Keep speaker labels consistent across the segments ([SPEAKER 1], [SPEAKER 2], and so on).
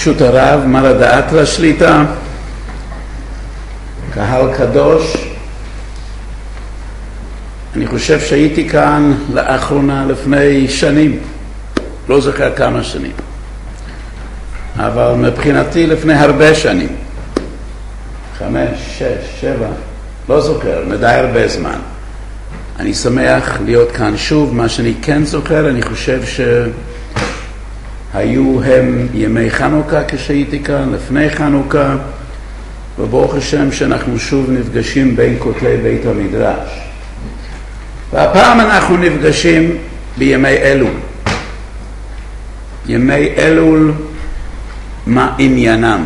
[SPEAKER 1] ברשות הרב, מרא דאתרא שליט"א, קהל קדוש. אני חושב שהייתי כאן לאחרונה לפני שנים, לא זוכר כמה שנים, אבל מבחינתי לפני הרבה שנים, 5, 6, 7, לא זוכר, מדי הרבה זמן. אני שמח להיות כאן שוב. מה שאני כן זוכר, אני חושב שהיו הם ימי חנוכה כשהייתי כאן, לפני חנוכה, וברוך השם שאנחנו שוב נפגשים בין כותלי בית המדרש. והפעם אנחנו נפגשים בימי אלול. ימי אלול, מה עניינם?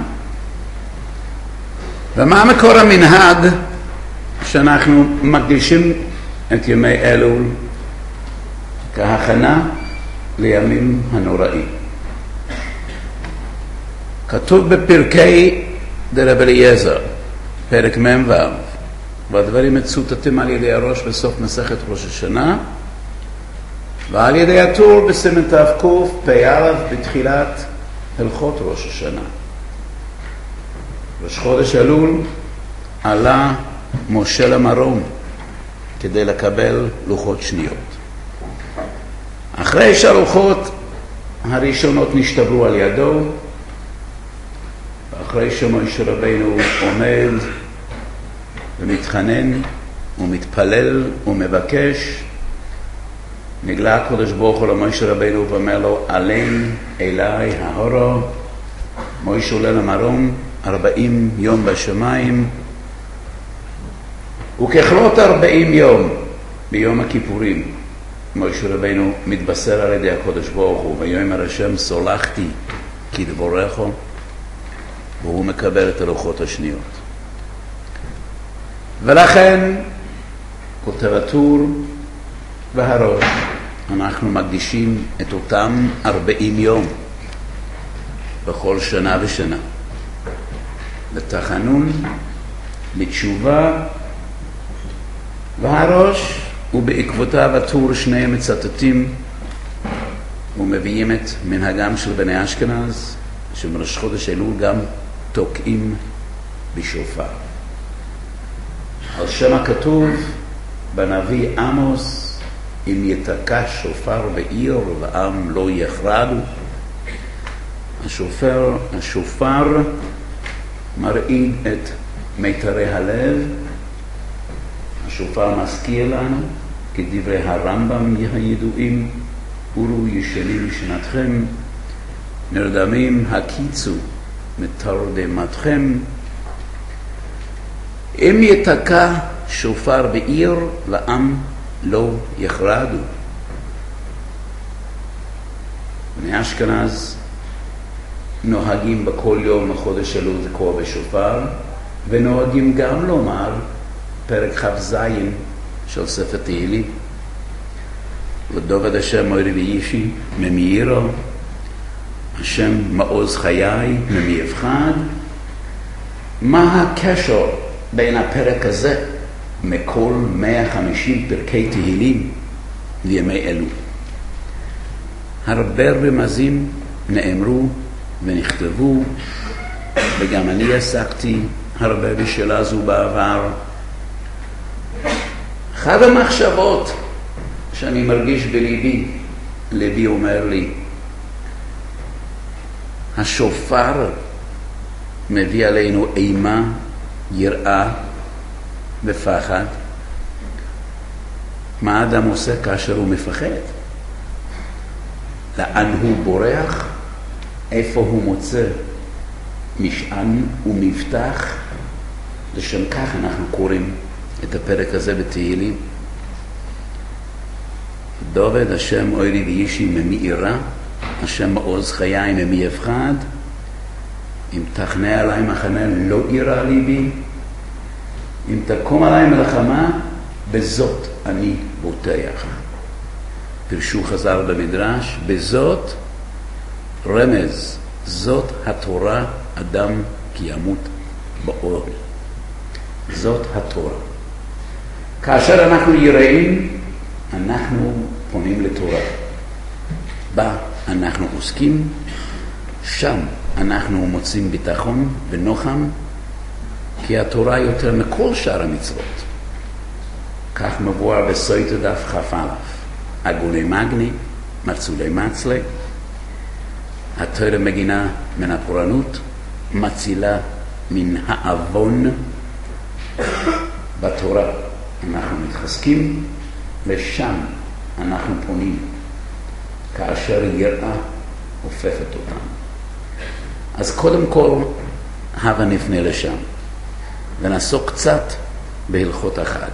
[SPEAKER 1] ומה מקור המנהג שאנחנו מקדישים את ימי אלול כהכנה לימים הנוראים? כתוב בפרקי דרב אליעזר, פרק מ"ו, והדברים מצוטטים על ידי הראש בסוף מסכת ראש השנה, ועל ידי הטור בסימן תק' פ"א בתחילת הלכות ראש השנה. ראש חודש אלול עלה משה למרום כדי לקבל לוחות שניות. אחרי שהלוחות הראשונות נשתברו על ידו, ואחרי שמשה רבינו עומד ומתחנן ומתפלל ומבקש, נגלה הקדוש ברוך הוא למשה רבינו ואומר לו, עלן אליי ההורו. משה עולה למרום 40 יום בשמיים, וככלות 40 יום ביום הכיפורים משה רבינו מתבשר על ידי הקדוש ברוך הוא, ויאמר השם סולחתי כדבריך, והוא מקבל את הלוחות השניות. ולכן כותב הטור והראש, אנחנו מקדישים את אותם 40 יום בכל שנה ושנה לתחנון, לתשובה, והראש ובעקבותיו הטור שניהם מצטטים ומביאים את מנהגם של בני אשכנז, שבראש חודש אלול גם תוקעים בשופר. על שם הכתוב בנביא עמוס, אם יתקע שופר בעיר ועם לא יחרדו. השופר מרעיד את מיתרי הלב. השופר מזכיר לנו, כדברי הרמב"ם הידועים, אורו ישנים משנתכם, נרדמים הקיצו מתרדמתכם. אם יתקע שופר בעיר ועם לא יחרדו. בני אשכנז נוהגים בכל יום לחודש אלול לקרוא בשופר, ונוהגים גם לומר פרק כ"ז של ספר תהילים, ודובד השם מורי ואישי ממאירו, השם מעוז חיי ממי אבחד. מה הקשר בין הפרק הזה מכל 150 פרקי תהילים לימי אלול? הרבה רמזים נאמרו ונכתבו, וגם אני עסקתי הרבה בשאלה זו בעבר. אחת המחשבות שאני מרגיש בליבי, לבי אומר לי, השופר מביא עלינו אימה, יראה ופחד. מה האדם עושה כאשר הוא מפחד? לאן הוא בורח? איפה הוא מוצא משען ומבטח? לשם כך אנחנו קוראים את הפרק הזה בתהילים. דובד השם אורי ואישי ממאירה, השם מעוז חיי ממי אבחד. אם תחנה עלי מחנה לא ירא ליבי, אם תקום עלי מלחמה בזאת אני בוטח. פרשו חז"ל במדרש, בזאת רמז, זאת התורה, אדם כי ימות באוהל. זאת התורה. כאשר אנחנו יראים, אנחנו פונים לתורה. בה אנחנו עוסקים, שם אנחנו מוצאים ביטחון ונוחם, כי התורה יותר מכל שאר המצוות. כך מבואר בסויטה דף כ"א, עגולי מגני, מצולי מצלה, התורה מגינה מן הפורענות, מצילה מן העוון. בתורה אנחנו מתחזקים, לשם אנחנו פונים, כאשר יראה הופפת אותנו. אז קודם כל, הבה נפנה לשם, ונעסוק קצת בהלכות החג.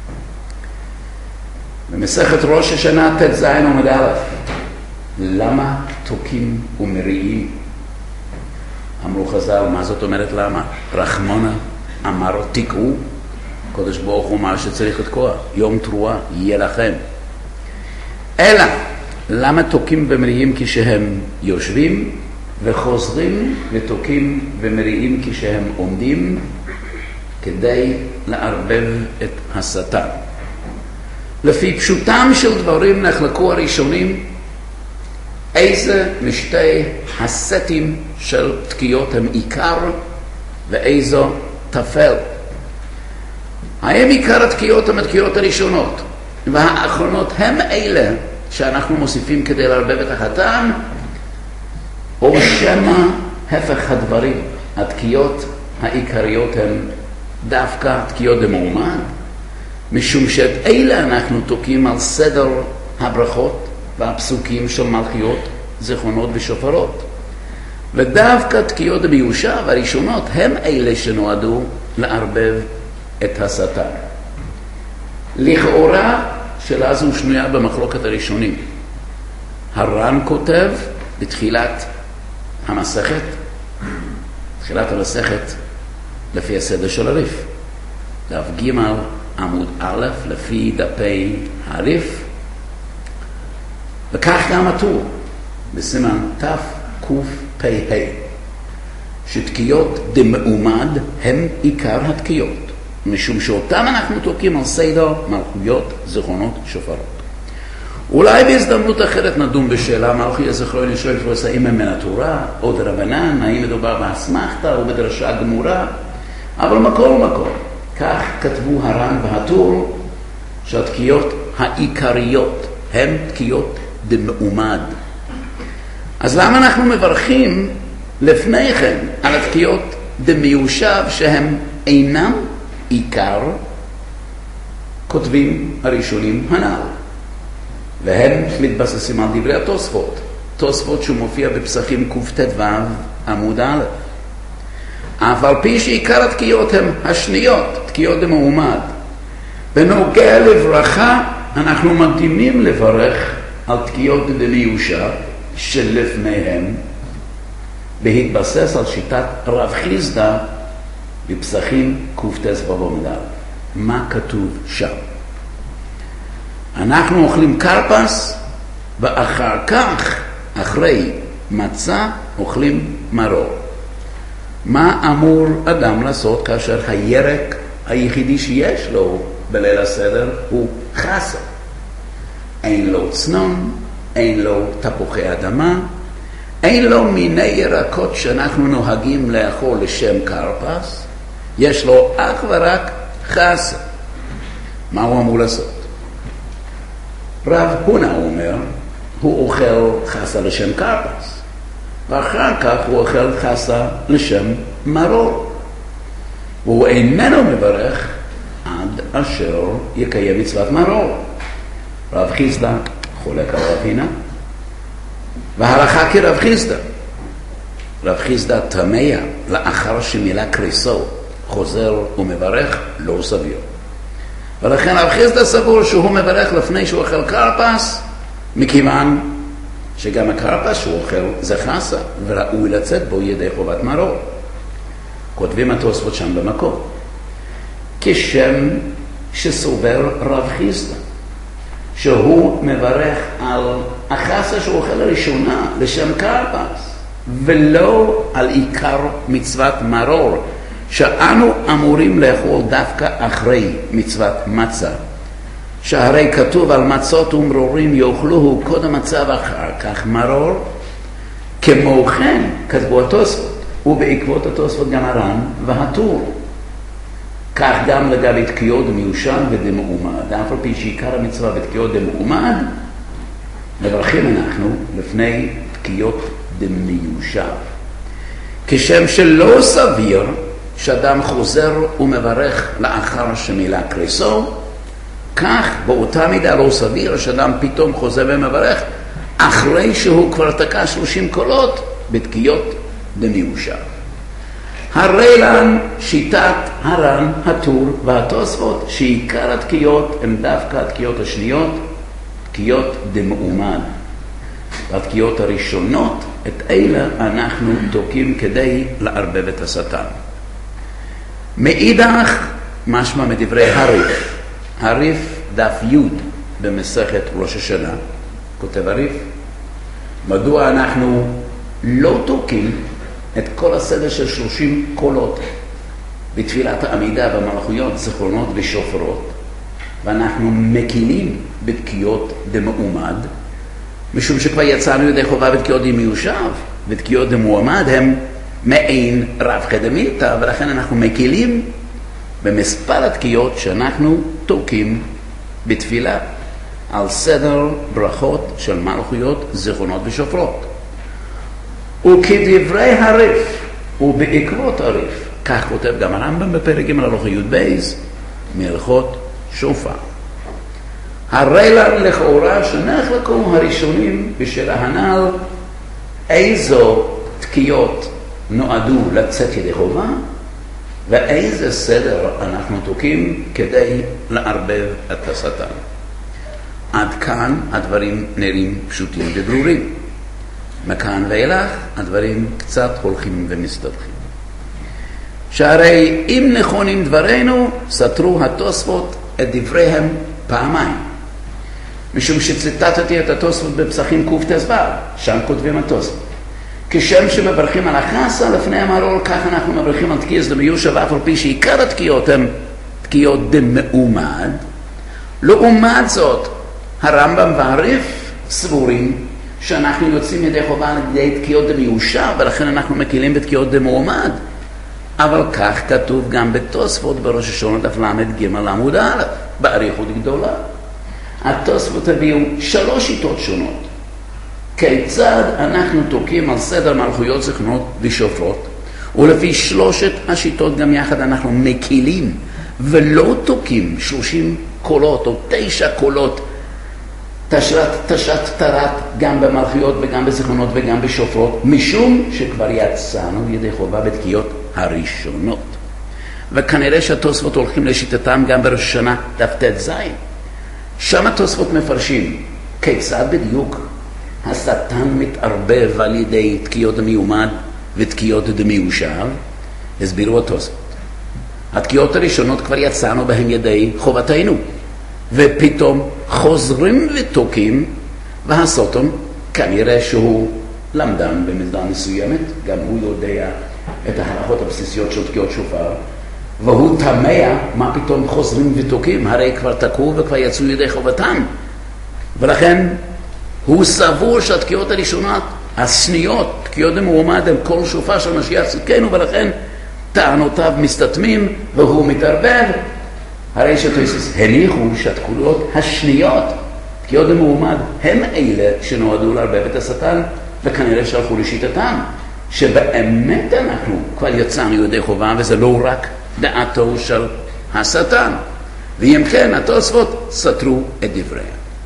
[SPEAKER 1] במסכת ראש השנה ט"ז עמוד א', למה תוקים ומריעים? אמרו חז"ל, מה זאת אומרת למה? רחמונה אמר תקעו, קדוש ברוך הוא אמר שצריך לתקוע, יום תרועה יהיה לכם. אלא, למה תוקים ומריעים כשהם יושבים, וחוזרים ותוקים ומריעים כשהם עומדים, כדי לערבב את השטן. לפי פשוטם של דברים נחלקו הראשונים איזה משתי הסטים של תקיעות הם עיקר ואיזו תפל. האם עיקר התקיעות הם התקיעות הראשונות והאחרונות הם אלה שאנחנו מוסיפים כדי לערבב את החתן, או שמה הפך הדברים? התקיעות העיקריות הן דווקא תקיעות דמעומד, משום שאת אלה אנחנו תוקים על סדר הברכות והפסוקים של מלכיות, זיכרונות ושופרות. ודווקא תקיעות המיושב הראשונות הם אלה שנועדו לערבב את השטן. לכאורה שאלה זו שנויה במחלוקת הראשונים. הר"ן כותב בתחילת המסכת, לפי הסדר של הריף, דף ג' עמוד א', לפי דפי הריף, וכך גם הטור בסימן תקפ"ה, שתקיעות דמעומד הם עיקר התקיעות, משום שאותם אנחנו תוקים על סדר מלכויות, זיכרונות, שופרות. אולי בהזדמנות אחרת נדון בשאלה מלכויות, זיכרונות, שופרות, האם הם מן התורה או דרבנן, האם מדובר באסמכתא או בדרשה גמורה, אבל מקור. כך כתבו הר"ן והטור, שהתקיעות העיקריות הם תקיעות דמעומד. אז למה אנחנו מברכים לפני כן על התקיעות דמיושב שהם אינם עיקר? כותבים הראשונים הנ"ל, והם מתבססים על דברי התוספות, תוספות שמופיע בפסחים קט"ו עמוד א'. אף על פי שעיקר התקיעות הם השניות, תקיעות דמעומד. בנוגע לברכה, אנחנו מקדימים לברך על תקיעות דמיושב שלפניהם, בהתבסס על שיטת רב חיסדא בפסחים קט"ו עמוד א'. מה כתוב שם? אנחנו אוכלים קרפס, ואחר כך, אחרי מצה, אוכלים מרור. מה אמור אדם לעשות כאשר הירק היחידי שיש לו בליל הסדר הוא חסה? אין לו צנון, אין לו תפוחי אדמה, אין לו מיני ירקות שאנחנו נוהגים לאכול לשם קרפס, יש לו אך ורק חסה. מה הוא אמור לעשות? רב הונא אומר, הוא אוכל חסה לשם קרפס, ואחר כך הוא אוכל חסה לשם מרור, והוא איננו מברך עד אשר יקיים מצוות מרור. רב חיסדא חולק על רב הונא, והלכה כרב חיסדא. רב חיסדא תמה לאחר שמילא קריסו, חוזר ומברך, לא סביר. ולכן רב חיסדא סבור שהוא מברך לפני שהוא אוכל קרפס, מכיוון שגם הקרפס שהוא אוכל זה חסה, וראוי לצאת בו ידי חובת מרור. כותבים התוספות שם במקום, כשם שסובר רב חיסדא, שהוא מברך על החסה שהוא אוכל לראשונה לשם קרפס, ולא על עיקר מצוות מרור, שאנו אמורים לאכול דווקא אחרי מצוות מצה, שהרי כתוב על מצות ומרורים יאכלוהו קודם מצה ואחר כך מרור. כמו כן כתבו התוספות, ובעקבות התוספות גם הר"ן והטור. כך גם לגבי תקיעות דמיושב ודמעומד, אף על פי שעיקר המצווה בתקיעות דמעומד, מברכים אנחנו לפני תקיעות דמיושב. כשם שלא סביר שאדם חוזר ומברך לאחר שמילא קריסו, כך באותה מידה לא סביר שאדם פתאום חוזר ומברך אחרי שהוא כבר תקע 30 קולות בתקיעות דמיושב. הרי לן שיטת הר"ן, הטור והתוספות שעיקר התקיעות הן דווקא התקיעות השניות, תקיעות דמעומד. והתקיעות הראשונות, את אלה אנחנו תוקים כדי לערבב את השטן. מאידך משמע מדברי הריף, הריף דף י' במסכת ראש השנה, כותב הריף, מדוע אנחנו לא תוקים את כל הסדר של 30 קולות בתפילת העמידה במלכויות, זיכרונות ושופרות, ואנחנו מקילים בתקיעות דמעומד, משום שכבר יצאנו ידי חובה בתקיעות דמיושב, ותקיעות דמועמד הם מעין רב חדמיתא, ולכן אנחנו מקילים במספר התקיעות שאנחנו תוקים בתפילה על סדר ברכות של מלכויות, זיכרונות ושופרות. וכדברי הריף ובעקבות הריף, כך כותב גם הרמב"ם בפרק ג' הלכה י"ב מהלכות שופר. הרי לכאורה שנחלקו הראשונים בשל ההנ"ל איזו תקיעות נועדו לצאת ידי חובה ואיזה סדר אנחנו תוקים כדי לערבב את השטן. עד כאן הדברים נראים פשוטים וברורים. מכאן ואילך הדברים קצת הולכים ומסתבכים. שהרי אם נכונים דברינו, סתרו התוספות את דבריהם פעמיים. משום שציטטתי את התוספות בפסחים קט"ו, שם כותבים התוספות. כשם שמברכים על החסה לפני המרור, כך אנחנו מברכים על תקיעות דמיושב, אף על פי שעיקר התקיעות הן תקיעות דמעומד. לעומת זאת, הרמב"ם והריף סבורים שאנחנו יוצאים ידי חובה על ידי תקיעות דמיושב, ולכן אנחנו מקילים בתקיעות דמועמד. אבל כך כתוב גם בתוספות בראש השונה דף ל"ג עמוד א', באריכות גדולה. התוספות הביאו 3 שיטות שונות. כיצד אנחנו תוקים על סדר מלכויות, זיכרונות ושופרות, ולפי 3 השיטות גם יחד אנחנו מקילים ולא תוקים 30 קולות או 9 קולות תשת תרת גם במלכויות וגם בזיכרונות וגם בשופרות, משום שכבר יצאנו ידי חובה בתקיעות הראשונות. וכנראה שהתוספות הולכים לשיטתם גם בראש השנה דף ט"ז. שם התוספות מפרשים כיצד בדיוק השטן מתערבב על ידי תקיעות דמיומד ותקיעות דמיושב. הסבירו התוספות. התקיעות הראשונות כבר יצאנו בהם ידי חובתנו, ופתאום חוזרים ותוקים, והסוטון כנראה שהוא למדן במידה מסוימת, גם הוא יודע את ההלכות הבסיסיות של תקיעות שופר, והוא תמה מה פתאום חוזרים ותוקים, הרי כבר תקעו וכבר יצאו ידי חובתם, ולכן הוא סבור שהתקיעות הראשונות, השניות, תקיעות דמועמד, הם כל שופר של משיח צדקנו, ולכן טענותיו מסתתמים והוא מתערבב. הרי שתוספות הניחו שהתקיעות השניות, תקיעות דמועמד, הם אלה שנועדו לערבב את השטן, וכנראה שהלכו לשיטתם, שבאמת אנחנו כבר יצאנו ידי חובה, וזה לא רק דעתו של השטן. ואם כן, התוספות סתרו את דבריהם.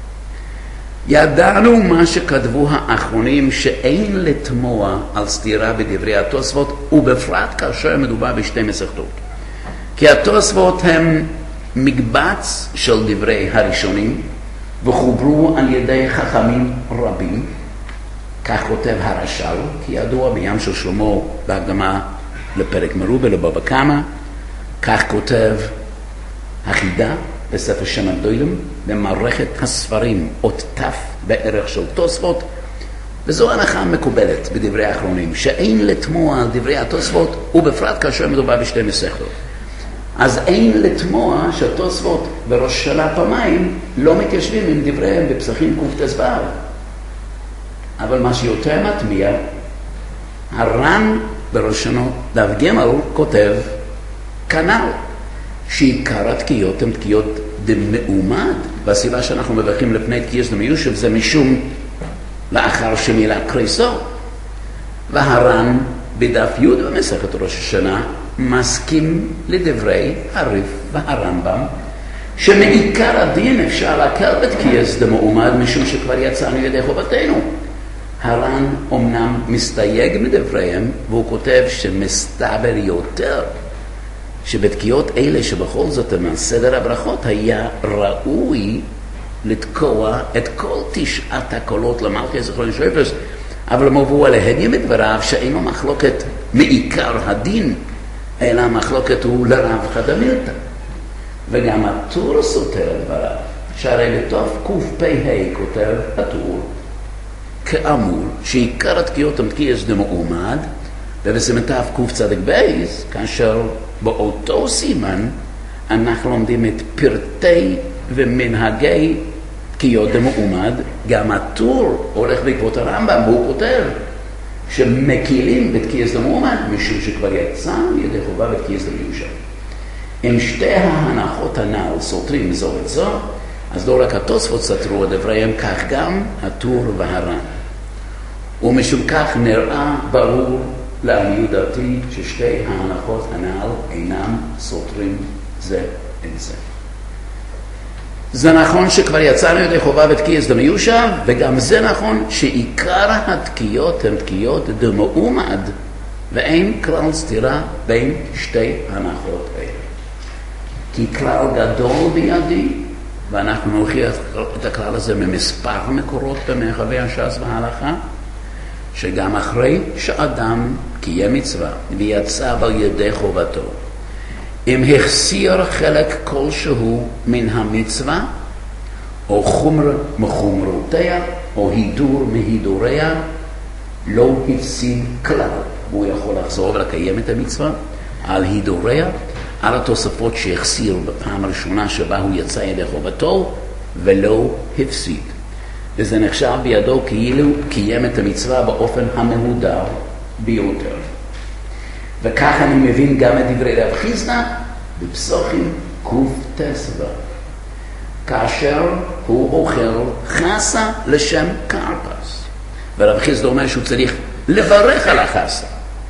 [SPEAKER 1] ידענו מה שכתבו האחרונים, שאין לתמוע על סתירה בדברי התוספות, ובפרט כאשר מדובר בשתי מסכתות. כי התוספות הם מקבץ של דברי הראשונים, וחוברו על ידי חכמים רבים. כך כותב הרש"ל, כי ידוע בים של שלמה בהקדמה לפרק מרובה לבבא קמא. כך כותב החידה בספר שם הגדולים, במערכת הספרים אות ת' בערך של תוספות. וזו הנחה מקובלת בדברי האחרונים, שאין לתמוע על דברי התוספות, ובפרט כאשר מדובר בשתי מסכתות. אז אין לתמוע שהתוספות בראש שנה פעמיים לא מתיישבים עם דבריהם בפסחים קט"ו. אבל מה שיותר מטמיע הר"ן בראשונו דף ג' כותב כנ"ל, שעיקר התקיעות הן תקיעות דמעומד, והסיבה שאנחנו מברכים לפני תקיעס דמיושב זה משום לאחר שמילא קריסו. והר"ן בדף י' במסכת ראש השנה מסכים לדברי הרי"ף והרמב"ם שמעיקר הדין אפשר להקל בתקיעס דמעומד משום שכבר יצאנו ידי חובתנו. הר"ן אומנם מסתייג מדבריהם והוא כותב שמסתבר יותר שבתקיעות אלה שבכל זאת הם סדר הברכות היה ראוי לתקוע את כל 9 הקולות למלכי זכרון שופס, אבל מבוא עליהם מדבריו שאינו מחלוקת מעיקר הדין, אלא המחלוקת הוא לרב חדמילתא. וגם הטור סותר דבריו, שהרי לתוף קפ"ה כותב הטור כאמור שעיקר התקיעות הם תקיעס דמעומד, ובסימנתיו קצ"ב, כאשר באותו סימן אנחנו לומדים את פרטי ומנהגי תקיעות דמעומד, גם הטור הולך בעקבות הרמב"ם והוא כותב שמקילים בתקיעס דמעומד משום שכבר יצא ידי חובה בתקיעס דמיושב. אם שתי ההנחות הנ"ל סותרים זו את זו, אז לא רק התוספות סתרו את דבריהם, כך גם הטור והר"ן. ומשום כך נראה ברור לעניות דעתי ששתי ההנחות הנ"ל אינם סותרים זה את זה. זה נכון שכבר יצאנו ידי חובה בתקיעס דמיושב, וגם זה נכון שעיקר התקיעות הן תקיעות דמעומד, ואין כלל סתירה בין שתי הנחות אלה. כי כלל גדול בידי, ואנחנו נוכיח את הכלל הזה ממספר מקורות במרחבי הש"ס וההלכה, שגם אחרי שאדם קיים מצווה ויצא על ידי חובתו, אם החסיר חלק כלשהו מן המצווה, או חומר מחומרותיה, או הידור מהידוריה, לא הפסיד כלל. הוא יכול לחזור ולקיים את המצווה על הידוריה, על התוספות שהחסיר בפעם הראשונה שבה הוא יצא ידי חובתו, ולא הפסיד. וזה נחשב בידו כאילו קיים את המצווה באופן המהודר ביותר. וכך אני מבין גם את דברי רב חיסדא בפסוחים קט"ו, כאשר הוא אוכל חסה לשם קרפס. ורב חיסדא אומר שהוא צריך לברך על החסה.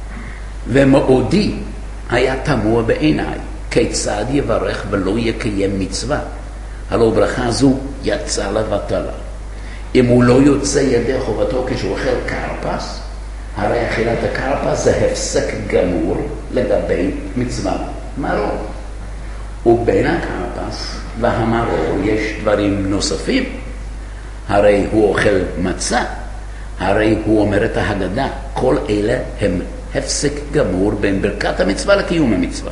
[SPEAKER 1] ומאודי היה תמוה בעיניי, כיצד יברך ולא יקיים מצווה? הלא ברכה זו יצא לבטלה. אם הוא לא יוצא ידי חובתו כשהוא אוכל קרפס, הרי אכילת הקרפס זה הפסק גמור לגבי מצווה מרור. ובין הקרפס והמרור יש דברים נוספים. הרי הוא אוכל מצה, הרי הוא אומר את ההגדה. כל אלה הם הפסק גמור בין ברכת המצווה לקיום המצווה.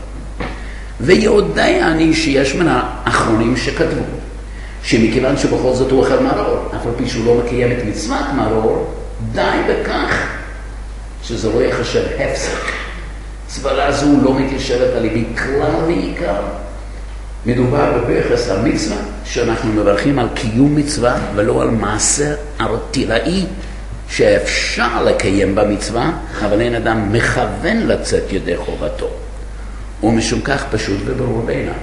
[SPEAKER 1] ויודע אני שיש מן האחרונים שכתבו שמכיוון שבכל זאת הוא אוכל מרור, אף על פי שהוא לא מקיים את מצוות מרור, די בכך שזה לא יחשב הפסק. סברה זו לא מתיישבת על ידי כלל ועיקר. מדובר בברכת המצווה שאנחנו מברכים על קיום מצווה ולא על מעשה ארטילאי שאפשר לקיים במצווה, אבל אין אדם מכוון לצאת ידי חובתו. ומשום כך פשוט וברור בעיניי.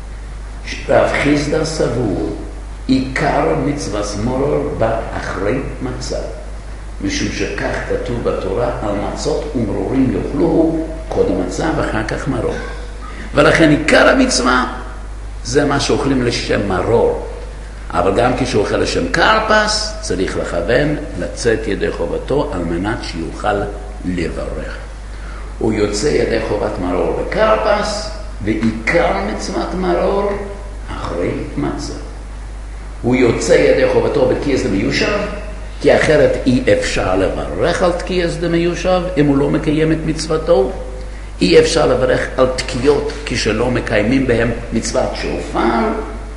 [SPEAKER 1] רב חיסדא סבור עיקר מצווה מרור בא אחרי מצה, משום שכך כתוב בתורה על מצות ומרורים יאכלוהו, קודם מצה ואחר כך מרור. ולכן עיקר המצווה זה מה שאוכלים לשם מרור. אבל גם כשאוכל לשם קרפס צריך לכוון לצאת ידי חובתו על מנת שיוכל לברך. הוא יוצא ידי חובת מרור בקרפס, ועיקר מצוות מרור אחרי מצה. הוא יוצא ידי חובתו בתקיעס דמיושב, כי אחרת אי אפשר לברך על תקיעס דמיושב אם הוא לא מקיים את מצוותו. אי אפשר לברך על תקיעות כשלא מקיימים בהם מצוות שופר,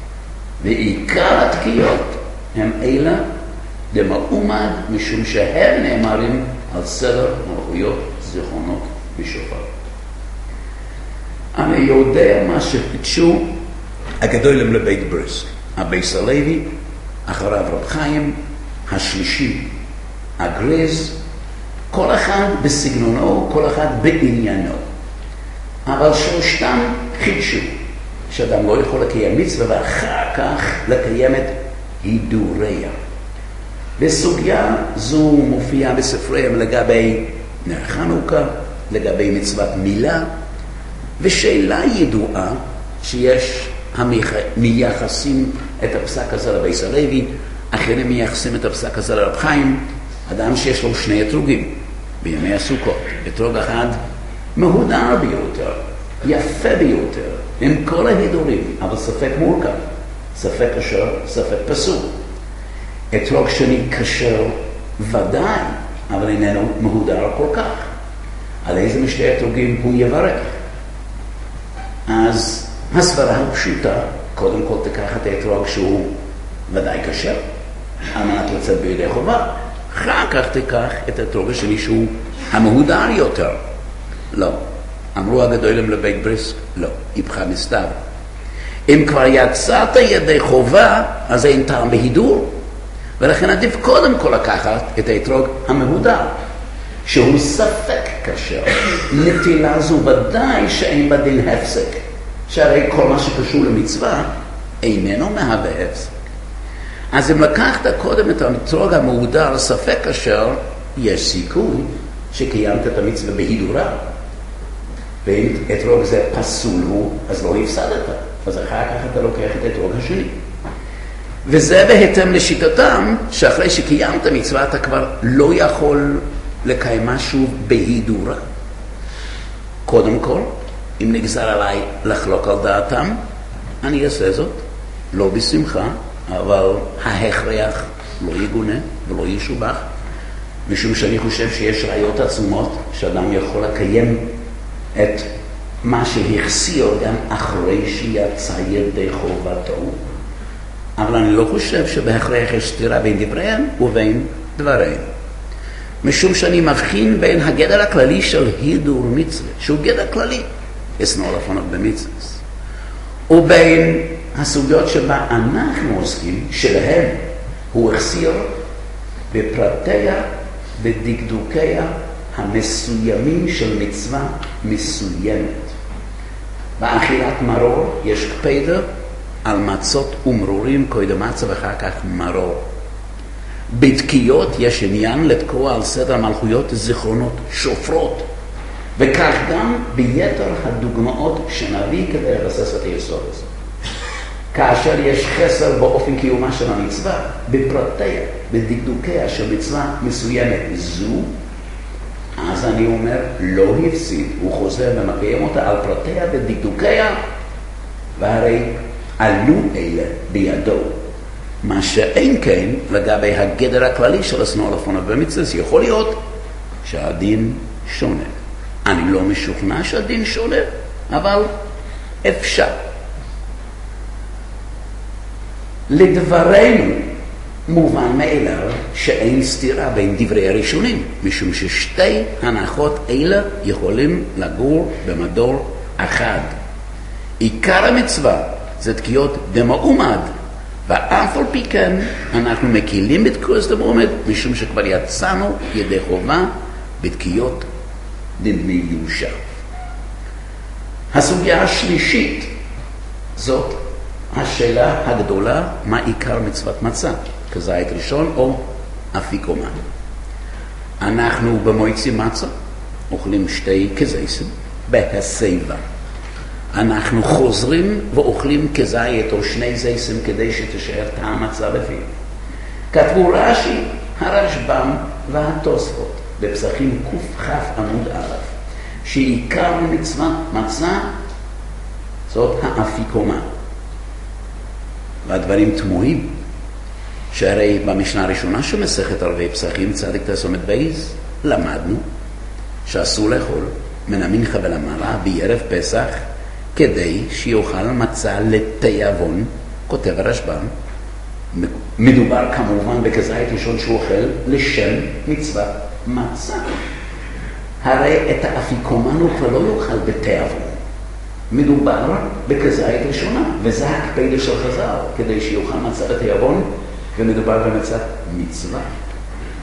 [SPEAKER 1] ועיקר התקיעות הם אלה דמעומד, משום שהם נאמרים על סדר מלכויות זיכרונות בשופר. אני יודע מה שחידשו הגדולים לבית בריסק, הבייס הלוי, אחריו רב חיים, השלישי הגריז, כל אחד בסגנונו, כל אחד בעניינו. אבל שלושתם חידשו שאדם לא יכול לקיים מצווה ואחר כך לקיים את הידוריה. בסוגיה זו מופיעה בספריהם לגבי נר חנוכה, לגבי מצוות מילה, ושאלה ידועה שיש מייחסים את הפסק הזה לבייס הלוי, אחרים מייחסים את הפסק הזה לרב חיים, אדם שיש לו שני אתרוגים בימי הסוכות, אתרוג אחד מהודר ביותר, יפה ביותר, עם כל ההידורים, אבל ספק מורכב, ספק קשר, ספק פסול. אתרוג שני קשר ודאי, אבל איננו מהודר כל כך. על איזה משתי אתרוגים הוא יברך? אז הסברה הפשוטה, קודם כל תיקח את האתרוג שהוא ודאי קשר, על מנת לצאת בידי חובה. אחר כך תיקח את האתרוג השני שהוא המהודר יותר. לא. אמרו הגדולים לבית בריסק, לא. איפכא מסתברא. אם כבר יצאת ידי חובה, אז אין טעם בהידור. ולכן עדיף קודם כל לקחת את האתרוג המהודר, שהוא ספק קשר. נטילה זו ודאי שאין בה דין הפסק, שהרי כל מה שקשור למצווה איננו מהווה הפסק. אז אם לקחת קודם את האתרוג המהודר ספק קשר, יש סיכוי שקיימת את המצווה בהידורה. ואם אתרוג זה פסול הוא, אז לא הפסדת. אז אחר כך אתה לוקח את האתרוג השני. וזה בהתאם לשיטתם, שאחרי שקיימת מצווה אתה כבר לא יכול לקיים משהו בהידורה. קודם כל, אם נגזר עליי לחלוק על דעתם, אני אעשה זאת, לא בשמחה, אבל ההכרח לא יגונה ולא ישובח, משום שאני חושב שיש ראיות עצומות שאדם יכול לקיים את מה שהחסיר גם אחרי שיצא ידי חובתו. אבל אני לא חושב שבהכרח יש סתירה בין דבריהם ובין דבריהם. משום שאני מבחין בין הגדר הכללי של הידור מצווה, שהוא גדר כללי, אסנור לפונות במצווה, ובין הסוגיות שבה אנחנו עוסקים, שלהם הוא החסיר בפרטיה, בדקדוקיה המסוימים של מצווה מסוימת. באכילת מרור יש קפידה על מצות ומרורים קודם מצה ואחר כך מרור. בתקיות יש עניין לתקוע על סדר מלכויות זיכרונות שופרות, וכך גם ביתר הדוגמאות שנביא כדי לבסס את היסוד הזה. כאשר יש חסר באופן קיומה של המצווה, בפרטיה, בדקדוקיה של מצווה מסוימת זו, אז אני אומר, לא הפסיד, הוא חוזר ומקיים אותה על פרטיה ודקדוקיה, והרי עלו אלה בידו. מה שאין כן לגבי הגדר הכללי של אסנור לפונות במצווה, יכול להיות שהדין שונה. אני לא משוכנע שהדין שונה, אבל אפשר. לדברנו מובן מאליו שאין סתירה בין דברי הראשונים, משום ששתי הנחות אלה יכולים לגור במדור אחד. עיקר המצווה זה תקיעות דמעומד, ואף על פי כן אנחנו מקילים בתקיעות דמעומד, משום שכבר יצאנו ידי חובה בתקיעות דמיושה. הסוגיה השלישית זאת השאלה הגדולה, מה עיקר מצוות מצה, כזית ראשון או אפיקומן. אנחנו במועצי מצה אוכלים שתי כזיסים בהסבה. אנחנו חוזרים ואוכלים כזית או שני זיסים כדי שתשאר טעם מצה בפי. כתבו רש"י, הרשב"ם והתוספות בפסחים קכ"' עמוד א', שעיקר מצוות מצה זאת האפיקומן. והדברים תמוהים, שהרי במשנה הראשונה שמסכת ערבי פסחים צדיק תסומת בייז, למדנו שאסור לאכול מן המנחה ולמעלה בערב פסח, כדי שיוכל מצה לתיאבון, כותב הרשב"ם. מדובר כמובן בכזית ראשון שהוא אוכל לשם מצוות מצה. הרי את האפיקומן הוא כבר לא יאכל בתיאבון. מדובר בכזית ראשונה, וזה הקפידה של חז"ל, כדי שיוכל מצה בתיאבון, ומדובר במצת מצווה.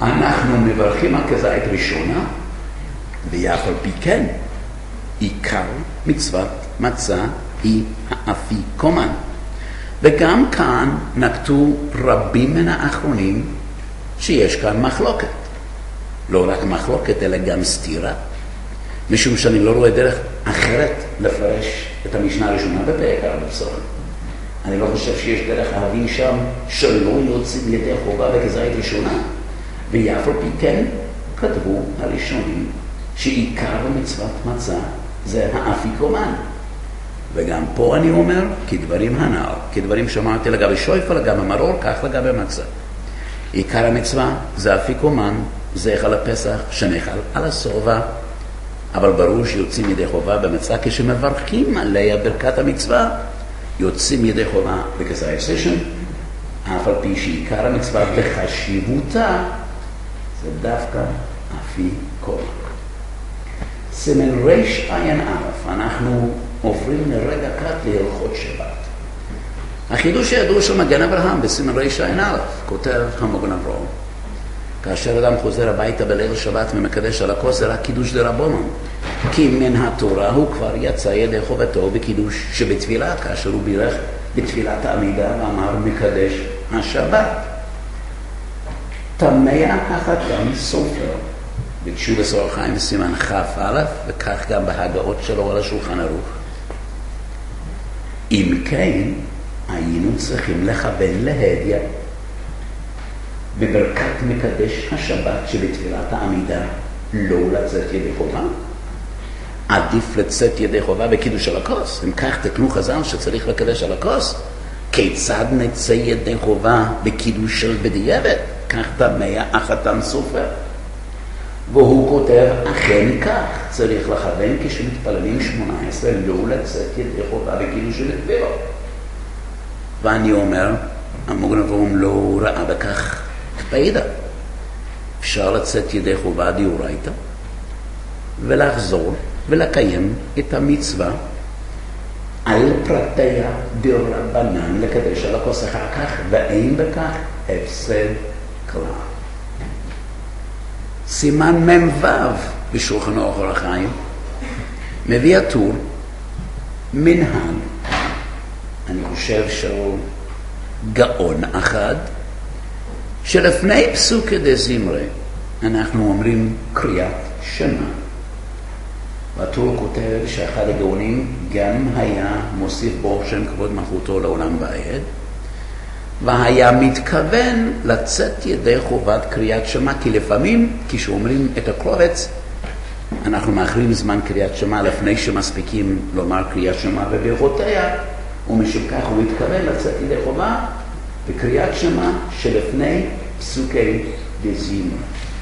[SPEAKER 1] אנחנו מברכים על כזית ראשונה, ואף על פי כן, עיקר מצוות מצה היא האפיקומן. וגם כאן נקטו רבים מן האחרונים שיש כאן מחלוקת. לא רק מחלוקת, אלא גם סתירה. משום שאני לא רואה דרך אחרת לפרש את המשנה הראשונה בפרק הבשורה. אני לא חושב שיש דרך להבין שם שלא יוצאים ידי חובה בכזית ראשונה. ואף על פי כן כתבו הראשונים שעיקר מצוות מצה זה האפיקומן. וגם פה אני אומר, כדברים הנ"ל, כדברים שאמרתי לגבי שויפר, לגבי מרור, כך לגבי מצה. עיקר המצווה זה אפיקומן, זה חל הפסח שנחל על הסובה, אבל ברור שיוצאים ידי חובה במצה כשמברכים עליה ברכת המצווה, יוצאים ידי חובה בכזית ראשון, אף על פי שעיקר המצווה בחשיבותה זה דווקא אפיקומן. סימן רש עין א', אנחנו עוברים לרגע קט להלכות שבת. החידוש הידוע של מגן אברהם בסימן רש עין א', כותב המגן אברהם, כאשר אדם חוזר הביתה בליל שבת ומקדש על הכוס, זה רק קידוש דרבנן. כי מן התורה הוא כבר יצא ידי חובתו בקידוש שבתפילה, כאשר הוא בירך בתפילת העמידה ואמר מקדש השבת. תמיה החתם סופר, בתשובת אור החיים בסימן כ"א, וכך גם בהגאות שלו על השולחן ערוך. אם כן, היינו צריכים לכוון להדיא בברכת מקדש השבת שבתפילת העמידה לא לצאת ידי חובה. עדיף לצאת ידי חובה בקידוש על הכוס. אם כך תקנו חז"ל שצריך לקדש על הכוס, כיצד נצא ידי חובה בקידוש של בדיעבד? כך תמיה החתם סופר. והוא כותב, אכן כך צריך לכוון כשמתפללים 18 לא לצאת ידי חובה בקידוש של תפילה. ואני אומר, המגן אברהם לא ראה בכך קפידה. אפשר לצאת ידי חובה דאורייתא ולחזור ולקיים את המצווה על פרטיה דרבנן לקדש על הכוס אחר כך, ואין בכך הפסד כלל. סימן מ"ו בשולחן אור החיים מביא הטור מנהג, אני חושב שהוא גאון אחד, שלפני פסוקי דזמרה אנחנו אומרים קריאת שמע. והטור כותב שאחד הגאונים גם היה מוסיף בו שם כבוד מלכותו לעולם ועד, והיה מתכוון לצאת ידי חובת קריאת שמע, כי לפעמים כשאומרים את הקובץ אנחנו מאחרים זמן קריאת שמע לפני שמספיקים לומר קריאת שמע וברכותיה, ומשום כך הוא התכוון לצאת ידי חובה בקריאת שמע שלפני פסוקי דזמרה.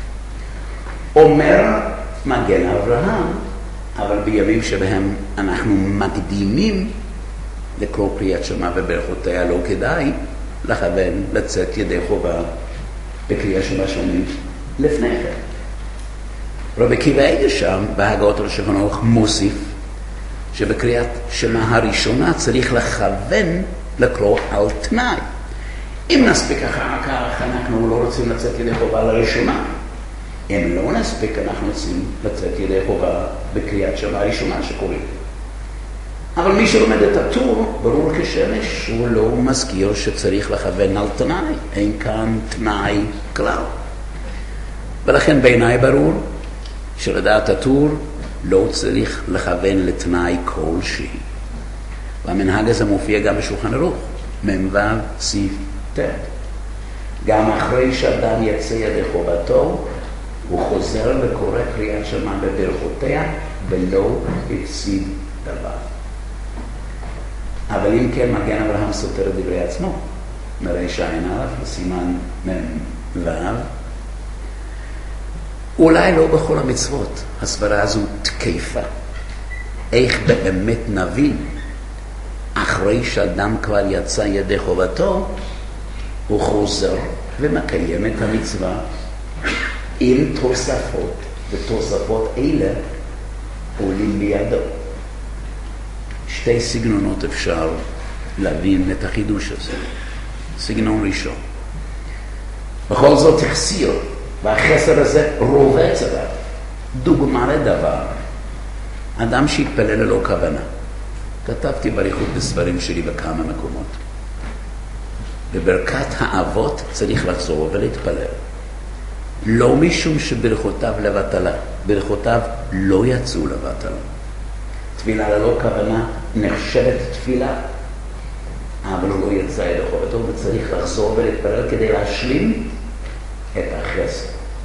[SPEAKER 1] אומר מגן אברהם, אבל בימים שבהם אנחנו מקדימים לקרוא קריאת שמע וברכותיה לא כדאי לכוון לצאת ידי חובה בקריאת שמע שונים לפני כן. רבי עקיבא איגר שם בהגאות על השולחן ערוך מוסיף שבקריאת שמע הראשונה צריך לכוון לקרוא על תנאי. אם נספיק אחר כך אנחנו לא רוצים לצאת ידי חובה לראשונה. אם לא נספיק אנחנו רוצים לצאת ידי חובה בקריאת שמע הראשונה שקוראים. אבל מי שלומד את הטור, ברור כשמש, הוא לא מזכיר שצריך לכוון על תנאי. אין כאן תנאי כלל. ולכן בעיניי ברור שלדעת הטור לא צריך לכוון לתנאי כלשהי. והמנהג הזה מופיע גם בשולחן ערוך, מ"ו סעיף ט'. גם אחרי שאדם יצא ידי חובתו, הוא חוזר וקורא קריאת שמע בברכותיה ולא הפסיד דבר. אבל אם כן, מגן אברהם סותר את דברי עצמו. מרש עין א' לסימן מ"ו. אולי לא בכל המצוות הסברה הזו תקפה. איך באמת נבין אחרי שאדם כבר יצא ידי חובתו, הוא חוזר ומקיים את המצווה עם תוספות, ותוספות אלה עולים בידו. שתי סגנונות אפשר להבין את החידוש הזה. סגנון ראשון, בכל זאת החסיר והחסר הזה רובץ עליו. דוגמה לדבר, אדם שהתפלל ללא כוונה. כתבתי באריכות בספרים שלי בכמה מקומות. בברכת האבות צריך לחזור ולהתפלל. לא משום שברכותיו לבטלה, ברכותיו לא יצאו לבטלה. תפילה ללא כוונה נחשבת תפילה, אבל הוא לא יצא ידי חובתו, וצריך לחזור ולהתפלל כדי להשלים את החסר.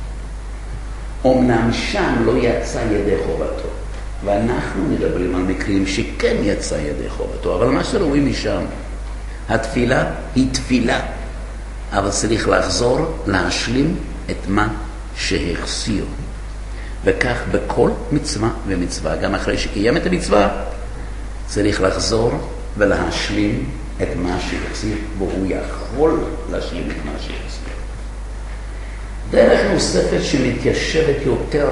[SPEAKER 1] אמנם שם לא יצא ידי חובתו, ואנחנו מדברים על מקרים שכן יצא ידי חובתו, אבל מה שרואים משם, התפילה היא תפילה, אבל צריך לחזור להשלים את מה שהחסיר. וכך בכל מצווה ומצווה, גם אחרי שקיים את המצווה, צריך לחזור ולהשלים את מה שהחסיר, והוא יכול להשלים את מה שהחסיר. דרך נוספת שמתיישבת יותר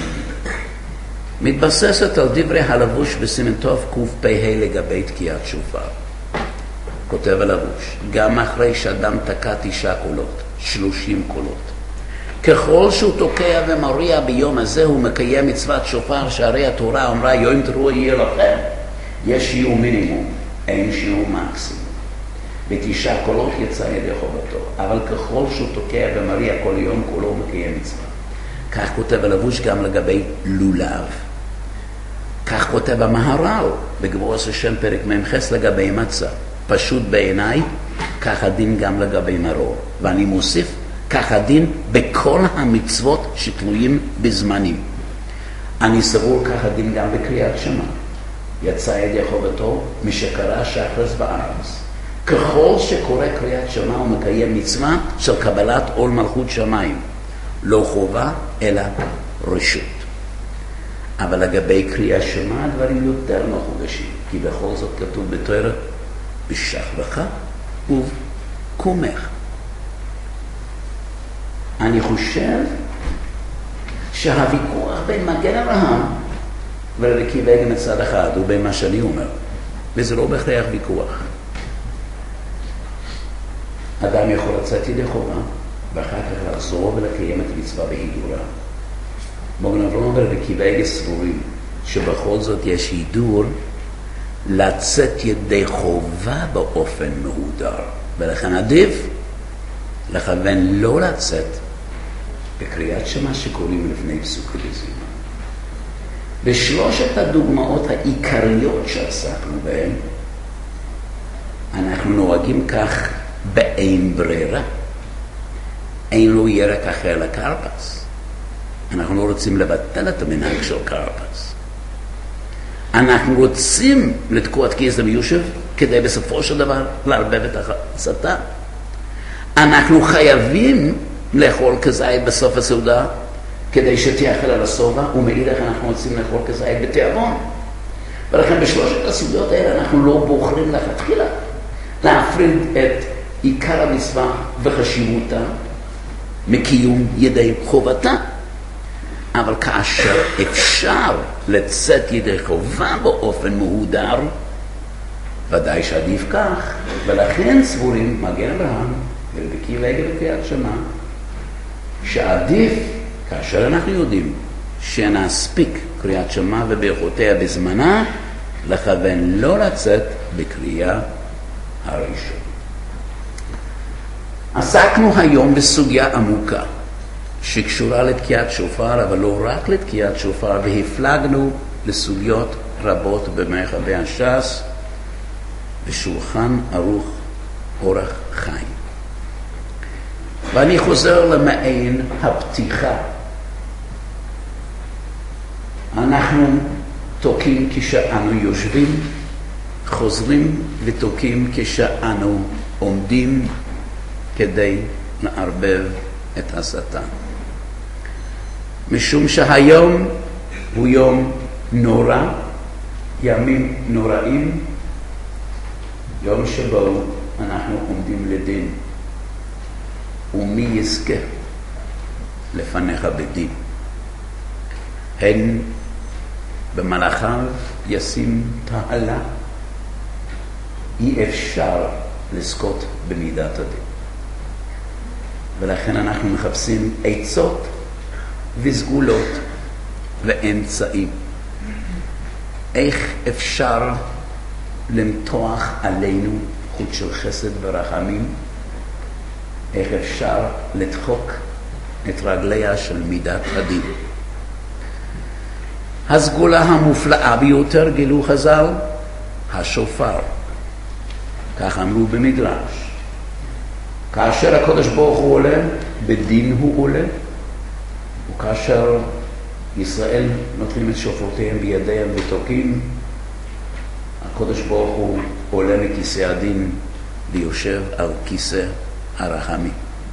[SPEAKER 1] מתבססת על דברי הלבוש בסימן טוב קפ"ה לגבי תקיעת שופר. כותב הלבוש, גם אחרי שאדם תקע 9 קולות, 30 קולות, ככל שהוא תוקע ומריע ביום הזה הוא מקיים מצוות שופר, שהרי התורה אמרה יום תרועה יהיה לכם. יש שיעור מינימום, אין שיעור מקסימום. ב9 קולות יצא ידי חובתו, אבל ככל שהוא תוקע ומריע כל יום כולו הוא מקיים מצווה. כך כותב הלבוש גם לגבי לולב. כך כותב המהר"ל בגבורת השם פרק מ"ח לגבי מצה. פשוט בעיניי, כך הדין גם לגבי מרור. ואני מוסיף, כך הדין בכל המצוות שתלויים בזמנים. אני סבור כך הדין גם בקריאת שמע. יצא ידי חובתו משקרא שחרס בארץ. ככל שקורא קריאת שמע הוא מקיים מצווה של קבלת עול מלכות שמיים. לא חובה אלא רשות. אבל לגבי קריאת שמע הדברים יותר מחודשים, כי בכל זאת כתוב בתורה בשחרך ובקומך. אני חושב שהוויכוח בין מגן אברהם ורבי עקיבא מצד אחד הוא בין מה שאני אומר, וזה לא בהכרח ויכוח. אדם יכול לצאת ידי חובה ואחר כך לחזור ולקיים את המצווה בהידורה. מגן אברהם ורבי עקיבא סבורים שבכל זאת יש הידור לצאת ידי חובה באופן מהודר, ולכן עדיף לכוון לא לצאת בקריאת שמע שקוראים לפני פסוק וזימה. בשלושת הדוגמאות העיקריות שעסקנו בהן, אנחנו נוהגים כך באין ברירה. אין לו ירק אחר לקרפס. אנחנו לא רוצים לבטל את המנהג של קרפס. אנחנו רוצים לתקוע את כיס למיושב כדי בסופו של דבר לערבב את השטן. אנחנו חייבים לאכול כזית בסוף הסעודה כדי שתאכל על השובע, ומאידך אנחנו רוצים לאכול כזית בתיאבון. ולכן בשלושת הסעודות האלה אנחנו לא בוחרים לכתחילה להפריד את עיקר המצווה וחשיבותה מקיום ידי חובתה. אבל כאשר אפשר לצאת ידי חובה באופן מהודר, ודאי שעדיף כך. ולכן סבורים מגן אברהם ורבי עקיבא בקריאת שמע שעדיף, כאשר אנחנו יודעים שנספיק קריאת שמע וברכותיה בזמנה, לכוון לא לצאת בקריאה הראשונה. עסקנו היום בסוגיה עמוקה שקשורה לתקיעת שופר, אבל לא רק לתקיעת שופר, והפלגנו לסוגיות רבות במרחבי הש"ס ושולחן ערוך אורח חיים. ואני חוזר למעין הפתיחה. אנחנו תוקים כשאנו יושבים, חוזרים ותוקים כשאנו עומדים כדי לערבב את השטן. משום שהיום הוא יום נורא, ימים נוראים, יום שבו אנחנו עומדים לדין. ומי יזכה לפניך בדין? הן במלאכיו ישים תעלה. אי אפשר לזכות במידת הדין. ולכן אנחנו מחפשים עצות וסגולות ואמצעים. איך אפשר למתוח עלינו חוט של חסד ורחמים? איך אפשר לדחוק את רגליה של מידת הדין? הסגולה המופלאה ביותר גילו חז"ל, השופר. כך אמרו במדרש. כאשר הקדוש ברוך הוא עולה, בדין הוא עולה, וכאשר ישראל נוטלים את שופרותיהם בידיהם ותוקעים, הקדוש ברוך הוא עולה מכיסא הדין ויושב על כיסא הרחמים.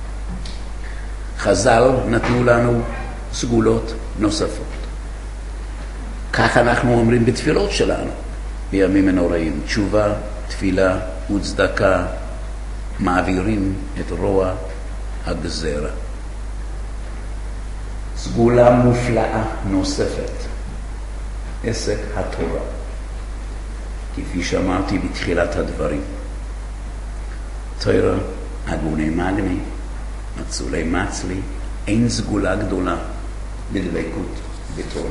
[SPEAKER 1] חז"ל נתנו לנו סגולות נוספות. כך אנחנו אומרים בתפילות שלנו בימים הנוראים. תשובה, תפילה וצדקה מעבירים את רוע הגזרה. סגולה מופלאה נוספת, עסק התורה. כפי שאמרתי בתחילת הדברים, תורה, הגוני מגני, מצולי מצלי, אין סגולה גדולה בדבקות בתורה.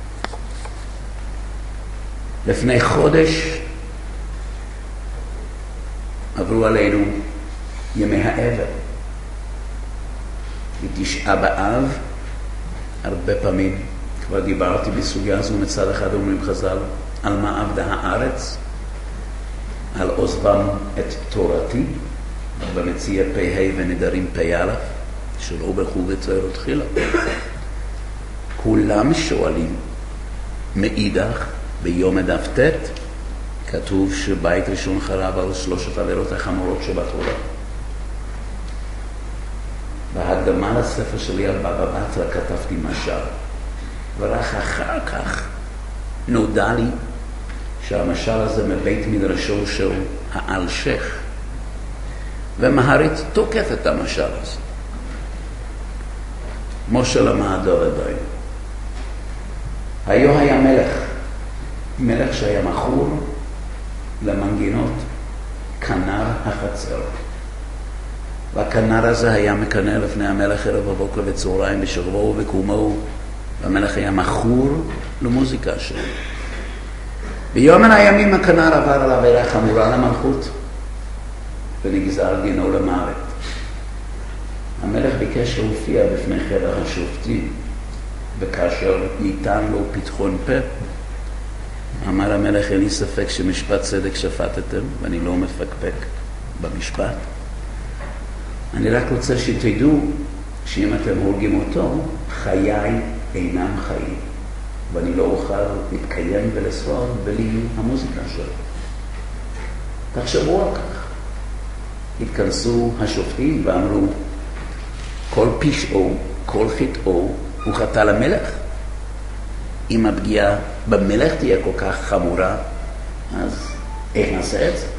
[SPEAKER 1] לפני חודש עברו עלינו ימי האבל. בתשעה באב, הרבה פעמים כבר דיברתי בסוגיה זו. מצד אחד אומרים חז"ל, על מה עבדה הארץ? על עוזבם את תורתי, במציע פ"ה ונדרים פ"א, שלא ברכו בתורה תחילה. כולם שואלים. מאידך, ביום דף ט' כתוב שבית ראשון חרב על 3 העבירות החמורות שבתורה. בהקדמה לספר שלי על בבא בתרא כתבתי משל, ורק אחר כך נודע לי שהמשל הזה מבית מדרשו של האלשך, ומהר"ית תוקף את המשל הזה. משה למד עדיין. היה מלך שהיה מכור למנגינות כנר החצר. והכנר הזה היה מקנא לפני המלך ערב בבוקר וצהריים בשכבו ובקומו, והמלך היה מכור למוזיקה שלו. ביום מן הימים הכנר עבר על עבירה חמורה למלכות ונגזר דינו למוות. המלך ביקש להופיע בפני חדר השופטים, וכאשר ניתן לו פתחון פה, אמר המלך, אין לי ספק שמשפט צדק שפטתם, ואני לא מפקפק במשפט. אני רק רוצה שתדעו שאם אתם הורגים אותו, חיי אינם חיים, ואני לא אוכל להתקיים ולשרוד בלי המוזיקה שלו. תחשבו על כך. התכנסו השופטים ואמרו, כל פשעו, כל חטאו, הוא חטא למלך. אם הפגיעה במלך תהיה כל כך חמורה, אז איך נעשה את זה?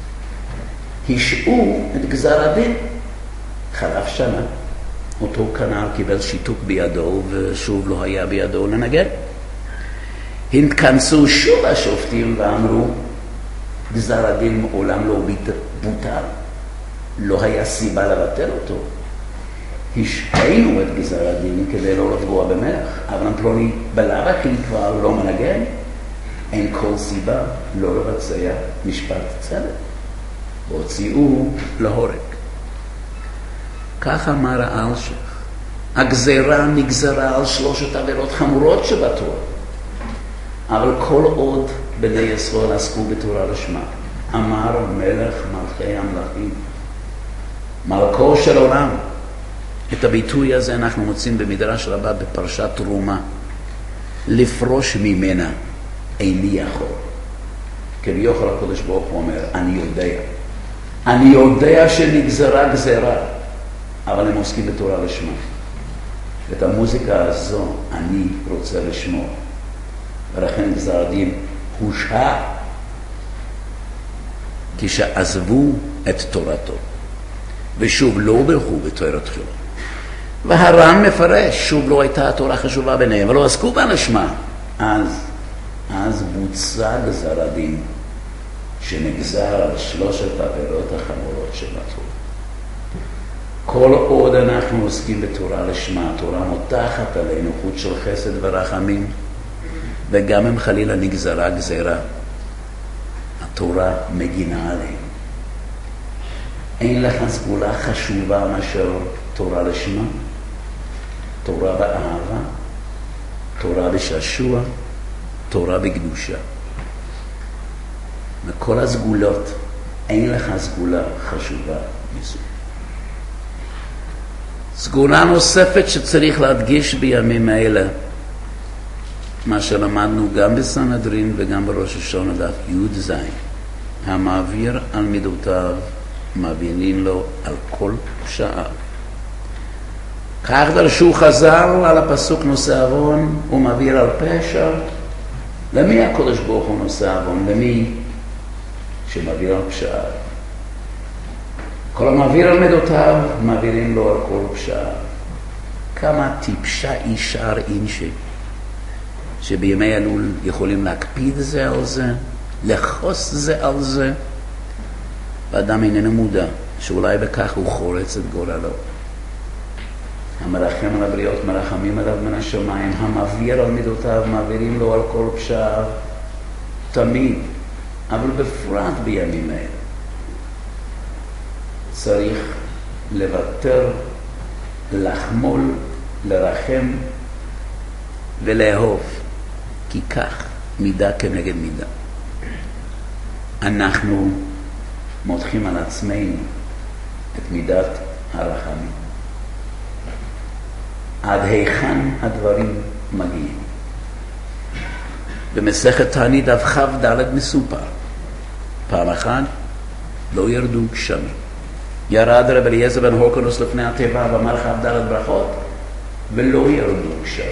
[SPEAKER 1] השעו את גזר הדין. חלף שנה, אותו כנר קיבל שיתוק בידו ושוב לא היה בידו לנגן. התכנסו שוב השופטים ואמרו, גזר הדין מעולם לא בוטל, לא היה סיבה לבטל אותו. השעינו את גזר הדין כדי לא לפגוע במלך, אבל פלוני בלאו הכי כבר לא מנגן, אין כל סיבה לא לבצע משפט צדק. והוציאו להורג. כך אמר האלשך. הגזרה נגזרה על 3 עבירות חמורות שבתורה. אבל כל עוד בני ישראל עסקו בתורה לשמה, אמר מלך מלכי המלכים, מלכו של עולם. את הביטוי הזה אנחנו מוצאים במדרש רבה בפרשת תרומה. לפרוש ממנה איני יכול. כביכול הקדוש ברוך הוא אומר, אני יודע שנגזרה גזרה, אבל הם עוסקים בתורה לשמה. את המוזיקה הזו אני רוצה לשמור. ולכן גזר הדין הושע כשעזבו את תורתו. ושוב לא ברכו בתורה תחילה. והר"ן מפרש, שוב לא הייתה התורה חשובה ביניהם, אבל לא עסקו בה לשמה. אז בוצע גזר הדין שנגזר על 3 העבירות החמורות שבתורה. כל עוד אנחנו עוסקים בתורה לשמה, התורה מותחת עלינו חוט של חסד ורחמים, וגם אם חלילה נגזרה גזירה, התורה מגינה עלינו. אין לך סגולה חשובה מאשר תורה לשמה, תורה באהבה, תורה בשעשוע, תורה בקדושה. מכל הסגולות אין לך סגולה חשובה מזו. סגולה נוספת שצריך להדגיש בימים האלה, מה שלמדנו גם בסנהדרין וגם בראש השונה דף י"ז, המעביר על מידותיו מעבירים לו על כל פשעיו. כך דרשו חז"ל על הפסוק נושא עוון ומעביר על פשע. למי הקדוש ברוך הוא נושא עוון? למי שמעביר על פשעיו. כל המעביר על מידותיו מעבירים לו על כל פשעיו. כמה טיפשה אישר אינשי שבימי אלול יכולים להקפיד זה על זה, לחוס זה על זה, ואדם איננו מודע שאולי בכך הוא חורץ את גורלו. המרחם על הבריות מרחמים עליו מן השמיים, המעביר על מידותיו מעבירים לו על כל פשעיו, תמיד, אבל בפרט בימים האלה. צריך לוותר, לחמול, לרחם ולאהוב, כי כך מידה כנגד מידה. אנחנו מותחים על עצמנו את מידת הרחמים. עד היכן הדברים מגיעים. במסכת תענית דף כ"ד מסופר, פעם אחת לא ירדו גשמים. ירד רבי אליעזר בן הורקנוס לפני התיבה ואמר כ"ד ברכות, ולא ירדו גשמים.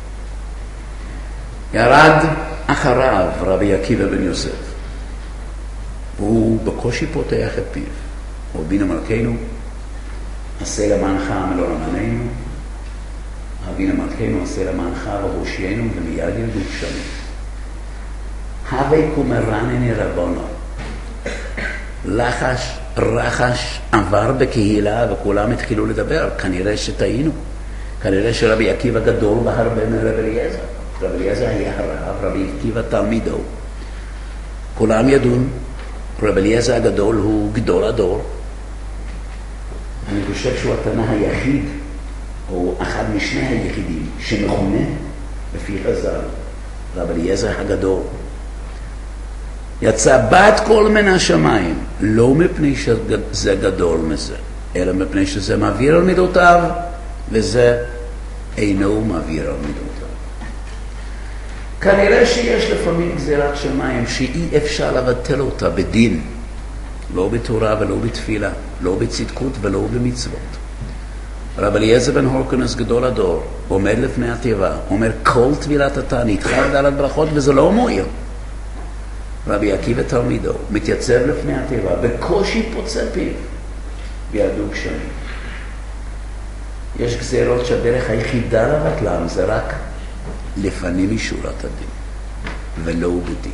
[SPEAKER 1] ירד אחריו רבי עקיבא בן יוסף, והוא בקושי פותח את פיו. רבינו מלכנו, עשה למענך ולא למעננו, רבינו מלכנו, עשה למענך והושיענו, ומיד ירדו גשמים. הווי קומרנני רבונו. לחש, רחש עבר בקהילה וכולם התחילו לדבר. כנראה שטעינו. כנראה שרבי עקיבא גדול בהרבה מרבי אליעזר. רבי אליעזר היה הרב, רבי עקיבא תלמידו. כולם ידון. רבי אליעזר הגדול הוא גדול הדור. אני חושב שהוא התנא היחיד, או אחד משני היחידים, שמכונה לפי חז"ל רבי אליעזר הגדול. יצא בת קול מן השמיים, לא מפני שזה גדול מזה, אלא מפני שזה מעביר על מידותיו, וזה אינו מעביר על מידותיו. כנראה שיש לפעמים גזירת שמיים שאי אפשר לבטל אותה בדין, לא בתורה ולא בתפילה, לא בצדקות ולא במצוות. רבי אליעזר בן הורקנוס גדול הדור עומד לפני התיבה, אומר כל טבילת התענית כ"ד ברכות, וזה לא מועיל. רבי עקיבא תלמידו מתייצב לפני התיבה, בקושי פוצה פיו, וירדו גשמים. יש גזירות שהדרך היחידה לבטלם זה רק לפנים משורת הדין, ולא בדין.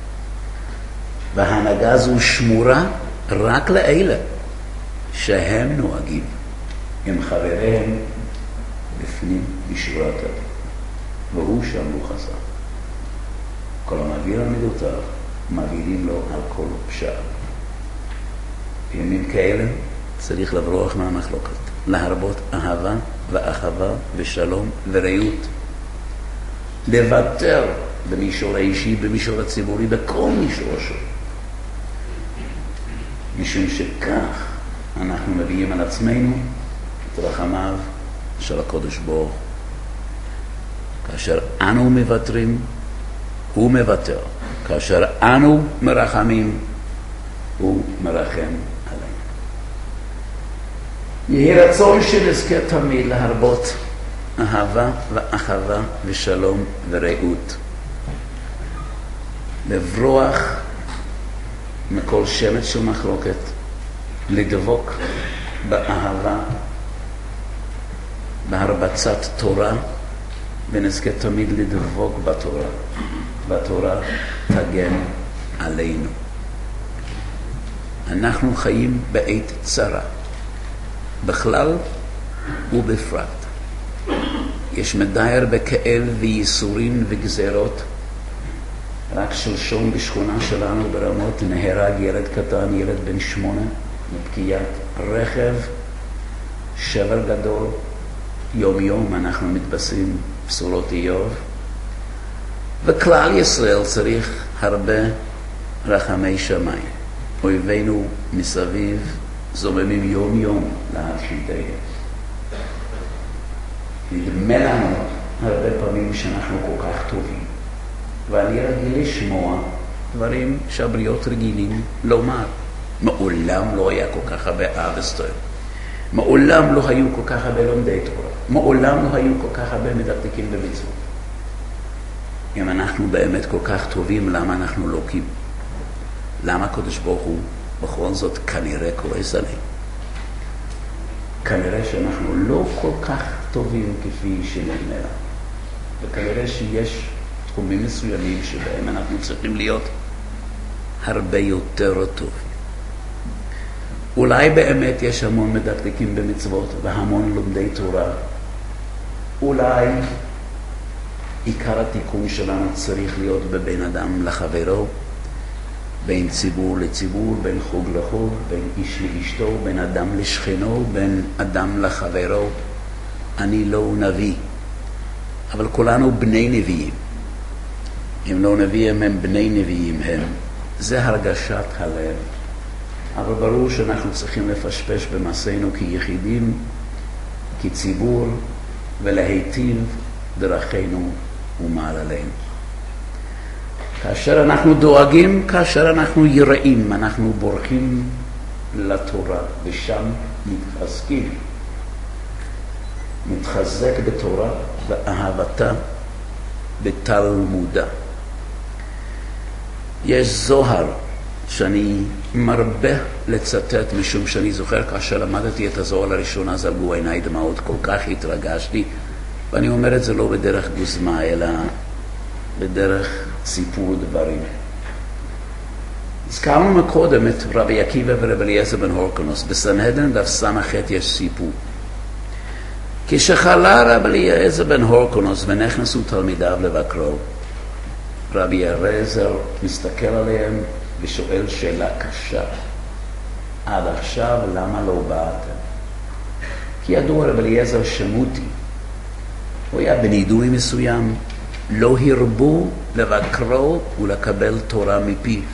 [SPEAKER 1] וההנהגה הזו שמורה רק לאלה שהם נוהגים עם חבריהם לפנים משורת הדין. והוא שאמרו חז"ל, כל המעביר על מידותיו מעבירים לו על כל פשעיו. בימים כאלה צריך לברוח מהמחלוקת, להרבות אהבה ואחווה ושלום ורעות, לוותר במישור האישי, במישור הציבורי, בכל מישור השני. משום שכך אנחנו מביאים על עצמנו את רחמיו של הקדוש ברוך הוא. כאשר אנו מוותרים, הוא מוותר. כאשר אנו מרחמים, הוא מרחם עלינו. יהי רצון שנזכה תמיד להרבות אהבה ואחווה ושלום ורעות. לברוח מכל שמץ של מחלוקת, לדבוק באהבה, בהרבצת תורה, ונזכה תמיד לדבוק בתורה. והתורה תגן עלינו. אנחנו חיים בעת צרה. בכלל ובפרט. יש מדייר בכאב וייסורים וגזרות. רק שלשום בשכונה שלנו ברמות נהרג ילד קטן, ילד בן 8, מפגיעת רכב, שבר גדול. יום יום אנחנו מתבשרים בשורות איוב, וכלל ישראל צריך הרבה רחמי שמיים. אויבינו מסביב זוממים יום יום להשמידנו. נדמה לנו הרבה פעמים שאנחנו כל כך טובים, ואני רגיל לשמוע דברים שהבריות רגילים לומר. מעולם לא היה כל כך הרבה אבסטר, מעולם לא היו כל כך הרבה לומדי תורה, מעולם לא היו כל כך הרבה מדקדקים במצוות. אם אנחנו באמת כל כך טובים, למה אנחנו לוקים? למה הקדוש ברוך הוא בכל זאת כנראה כועס עלינו? כנראה שאנחנו לא כל כך טובים כפי שנדמה לנו, וכנראה שיש תחומים מסוימים שבהם אנחנו צריכים להיות הרבה יותר טובים. אולי באמת יש המון מדקדקים במצוות והמון לומדי תורה. אולי עיקר התיקון שלנו צריך להיות בבין אדם לחברו, בין ציבור לציבור, בין חוג לחוג, בין איש לאשתו, בין אדם לשכנו, בין אדם לחברו. אני לא נביא, אבל כולנו בני נביאים. אם לא נביאים הם בני נביאים הם. זה הרגשת הלב. אבל ברור שאנחנו צריכים לפשפש במעשינו כיחידים, כציבור, ולהיטיב דרכינו ומעללינו. כאשר אנחנו דואגים, כאשר אנחנו יראים, אנחנו בורחים לתורה, ושם מתחזקים. מתחזק בתורה ואהבתה בתלמודה. יש זוהר שאני מרבה לצטט, משום שאני זוכר כאשר למדתי את הזוהר לראשונה זלגו עיניי דמעות, כל כך התרגשתי, ואני אומר את זה לא בדרך גוזמה אלא בדרך סיפור דברים. הזכרנו מקודם את רבי עקיבא ורבי אליעזר בן הורקנוס. בסנהדרין דף ס"ח יש סיפור. כשחלה רבי אליעזר בן הורקנוס ונכנסו תלמידיו לבקרו, רבי אליעזר מסתכל עליהם ושואל שאלה קשה: עד עכשיו למה לא באתם? כי ידוע רבי אליעזר שמותי, הוא היה בנידוי מסוים, לא הרבו לבקרו ולקבל תורה מפיו.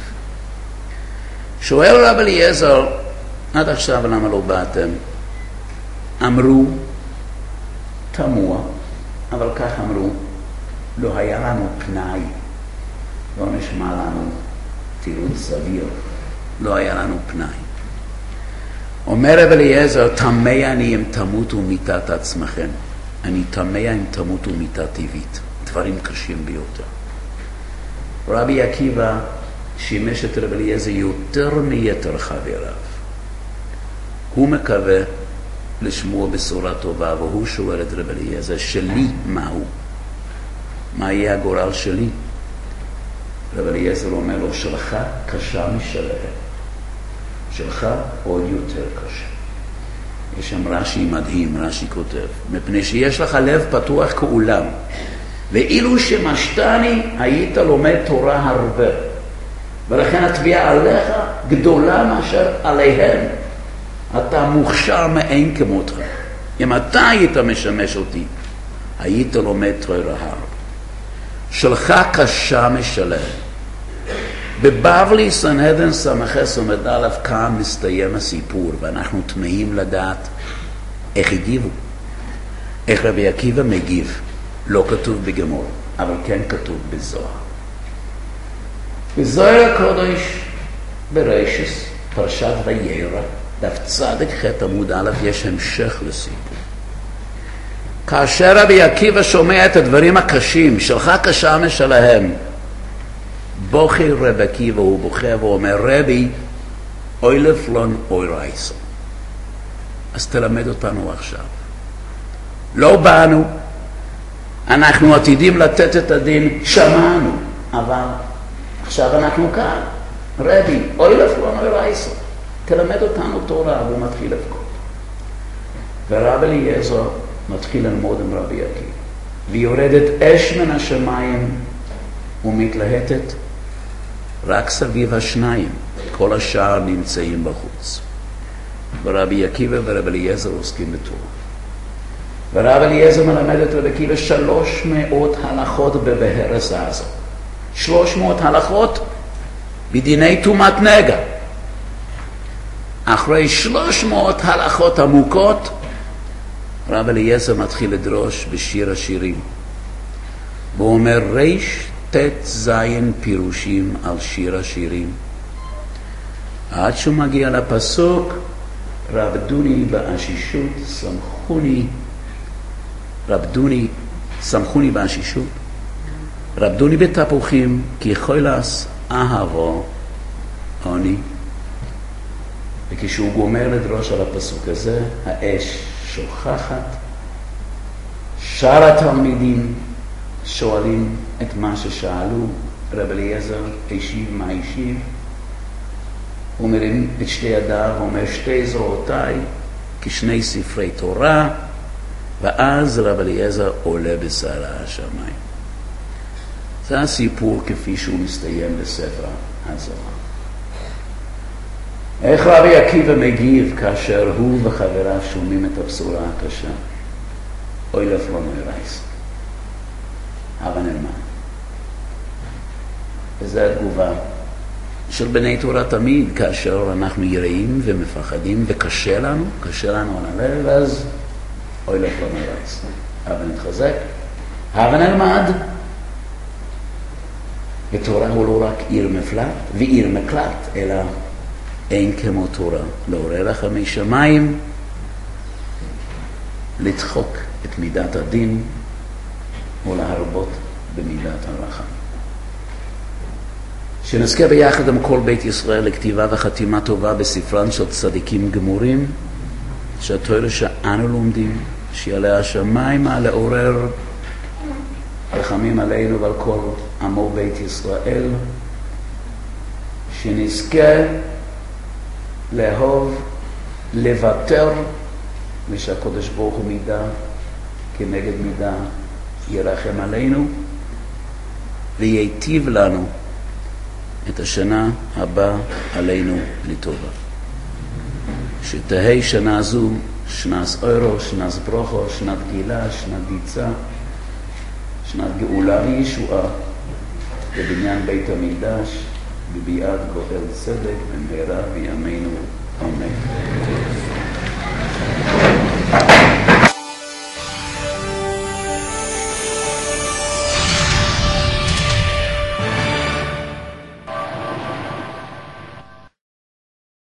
[SPEAKER 1] שואל רבי אליעזר, עד עכשיו למה לא באתם? אמרו, תמוה, אבל כך אמרו, לא היה לנו פנאי, לא נשמע לנו תירוץ סביר, לא היה לנו פנאי. אומר רבי אליעזר, תמה אני אם תמותו מיתת עצמכם. אני תמה אם תמותו מיתה טבעית. דברים קשים ביותר. רבי עקיבא שימש את רבי אליעזר יותר מיתר חבריו. הוא מקווה לשמוע בשורה טובה, והוא שואל את רבי אליעזר, שלי מהו? מה יהיה הגורל שלי? רבי אליעזר אומר לו, שלך קשה משלהם. שלך עוד יותר קשה. יש שם רש"י מדהים, רש"י כותב, מפני שיש לך לב פתוח כאולם, ואילו שמשתני היית לומד תורה הרבה, ולכן התביעה עליך גדולה מאשר עליהם. אתה מוכשר מאין כמותך. אם אתה היית משמש אותי, היית לומד תורה הרבה. שלך קשה משלהם. בבבלי סנהדרין ס"ח עמוד א' כאן מסתיים הסיפור, ואנחנו תמהים לדעת איך הגיבו, איך רבי עקיבא מגיב. לא כתוב בגמור, אבל כן כתוב בזוהר. בזוהר הקודש בראשית פרשת וירא דף צ"ח עמוד א' יש המשך לסיפור. כאשר רבי עקיבא שומע את הדברים הקשים, שלך קשה משלהם, בוכה רבי עקיבא, הוא בוכה ואומר, רבי, אוי לפלון אוי רייסון. אז תלמד אותנו עכשיו. לא באנו, אנחנו עתידים לתת את הדין, שמענו, אבל עכשיו אנחנו כאן. רבי, אוי לפלון אוי רייסון, תלמד אותנו תורה. והוא מתחיל לבכות. ורב אליעזר מתחיל ללמוד עם רבי עקיבא, ויורדת אש מן השמיים ומתלהטת רק סביב השניים, כל השאר נמצאים בחוץ. ורבי עקיבא ורב אליעזר עוסקים בתורה. ורב אליעזר מלמד את רבי עקיבא 300 הלכות בבאר הזזה. 300 הלכות בדיני טומאת נגע. אחרי 300 הלכות עמוקות, רב אליעזר מתחיל לדרוש בשיר השירים. והוא אומר ריש תת זין פירושים על שיר השירים. עד שהוא מגיע לפסוק, רבדוני בעשישות שמחוני בעשישות, רבדוני בתפוחים, כי חולס אהבו עוני. וכשהוא גומר לדרוש על הפסוק הזה, האש שוכחת, שאר התלמידים שואלים את מה ששאלו, רב אליעזר השיב מה השיב, הוא מרים את שתי ידיו, הוא אומר שתי זרועותיי כשני ספרי תורה, ואז רב אליעזר עולה בסערה השמיים. זה הסיפור כפי שהוא מסתיים בספר הזוהר. איך רבי עקיבא מגיב כאשר הוא וחבריו שומעים את הבשורה הקשה? אוי לפלונו ירייס. הבה נלמד. וזו התגובה של בני תורה תמיד, כאשר אנחנו יראים ומפחדים וקשה לנו על הלב, אז אוי לפלונו ירייס. הבה נתחזק, הבה נלמד. ותורה הוא לא רק עיר מפלט ועיר מקלט, אלא אין כמו תורה, לעורר לכם משמיים, לדחוק את מידת הדין ולהרבות במידת הרחם. שנזכה ביחד עם כל בית ישראל לכתיבה וחתימה טובה בספרן של צדיקים גמורים, שהתורה שאנו לומדים, שיעלה השמיימה לעורר רחמים עלינו ועל כל עמו בית ישראל, שנזכה לאהוב, לוותר, ושהקדוש ברוך הוא מידה כנגד מידה ירחם עלינו, וייטיב לנו את השנה הבאה עלינו לטובה. שתהי שנה זו שנת אורו, שנת ברוכו, שנת גילה, שנת דיצה, שנת גאולה וישועה, בבניין בית המקדש, בביאת גואל צדק במהרה בימינו